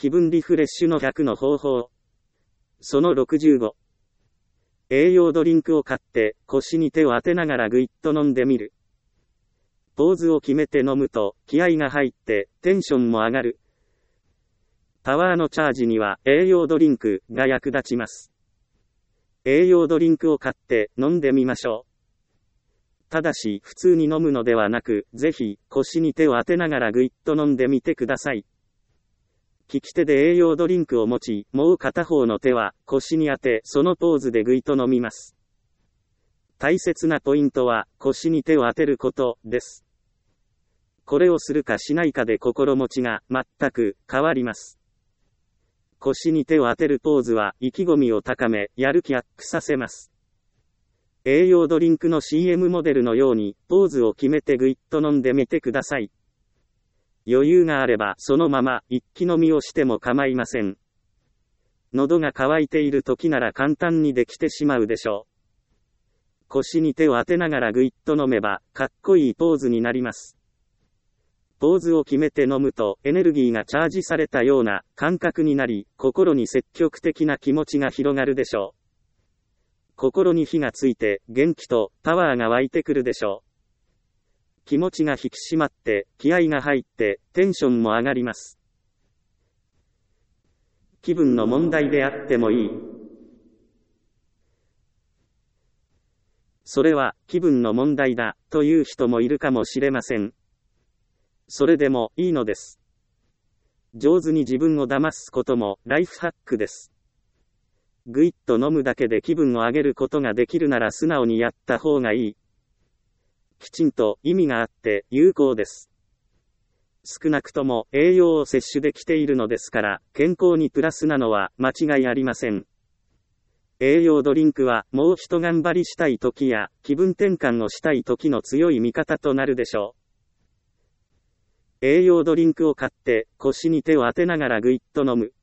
気分リフレッシュの100の方法。その65。栄養ドリンクを買って腰に手を当てながらぐいっと飲んでみる。ポーズを決めて飲むと気合が入ってテンションも上がる。パワーのチャージには栄養ドリンクが役立ちます。栄養ドリンクを買って飲んでみましょう。ただし普通に飲むのではなく、ぜひ腰に手を当てながらぐいっと飲んでみてください。利き手で栄養ドリンクを持ち、もう片方の手は腰に当て、そのポーズでぐいと飲みます。大切なポイントは腰に手を当てることです。これをするかしないかで心持ちが全く変わります。腰に手を当てるポーズは意気込みを高め、やる気アップさせます。栄養ドリンクの CM モデルのようにポーズを決めてぐいっと飲んでみてください。余裕があればそのまま一気飲みをしても構いません。喉が渇いている時なら簡単にできてしまうでしょう。腰に手を当てながらぐいっと飲めばかっこいいポーズになります。ポーズを決めて飲むとエネルギーがチャージされたような感覚になり、心に積極的な気持ちが広がるでしょう。心に火がついて元気とパワーが湧いてくるでしょう。気持ちが引き締まって気合が入ってテンションも上がります。気分の問題であってもいい。それは気分の問題だという人もいるかもしれません。それでもいいのです。上手に自分を騙すこともライフハックです。ぐいっと飲むだけで気分を上げることができるなら素直にやった方がいい。きちんと意味があって有効です。少なくとも栄養を摂取できているのですから、健康にプラスなのは間違いありません。栄養ドリンクはもう一頑張りしたい時や気分転換をしたい時の強い味方となるでしょう。栄養ドリンクを買って腰に手を当てながらぐいっと飲む。